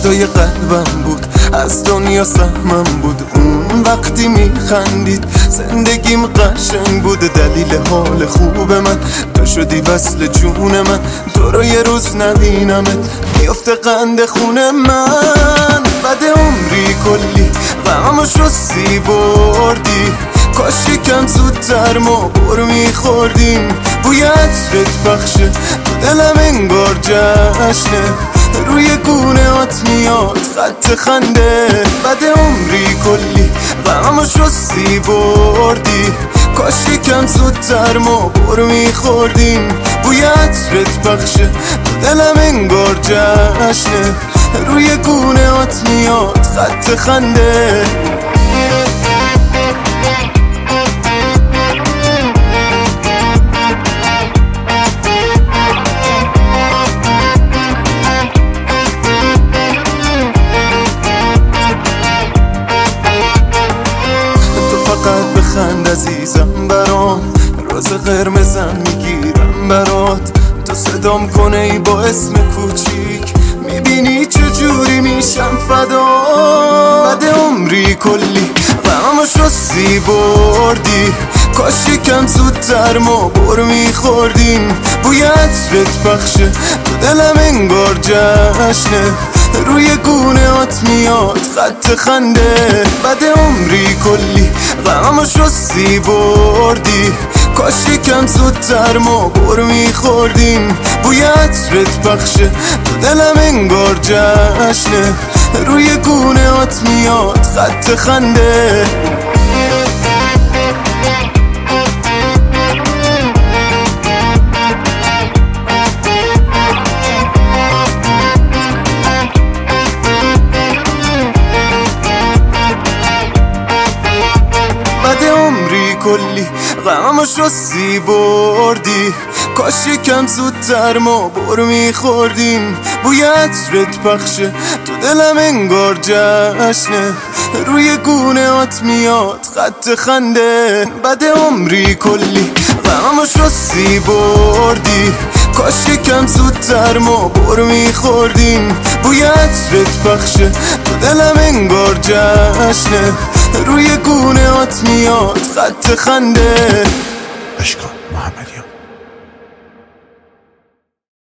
فدای قلبم بود، از دنیا سهمم بود. اون وقتی میخندید زندگیم قشنگ بود. دلیل حال خوب من تو شدی وصل جون من. تو رو یه روز نبینمت میفته قند خون من. بعد عمری کلی غمشو شستی بردی، کاش یکم زودتر ما برو میخوردیم. بوی عطرت بخشه تو دلم انگار جشنه، روی گونه هات میاد خط خنده. بعد عمری کلی غمشو شستی بردی، کاش یکم زودتر ما برو میخوردیم. بوی عطرت بخشه تو دلم انگار جشنه، روی گونه هات میاد خط خنده. فقط بخند عزیزم برام، روز قرمزم میگیرم برات. تو صدام کنه ای با اسم کوچیک، میبینی چجوری میشم فدا. بعد عمری کلی غمشو شستی بردی، کاش یکم زودتر ما برو میخوردیم. بوی عطرت بخشه تو دلم انگار جشنه، روی گونه هات میاد خط خنده. بعد عمری کلی غمشو شستی بردی، کاش یکم زودتر ما برو میخوردیم. بوی عطرت بخشه تو دلم انگار جشنه، روی گونه هات میاد خط خنده. بعد عمری کلی غمشو شستی بردی، کاش یکم زودتر ما برو میخوردیم. بوی عطرت بخشه تو دلم انگار جشنه، روی گونه هات میاد خط خنده. بعد عمری کلی غمشو شستی بردی، کاش یکم زودتر ما برو میخوردیم. بوی عطرت بخشه تو دلم انگار جشنه، روی گونه هات میاد خط خنده. اشکان محمدیان.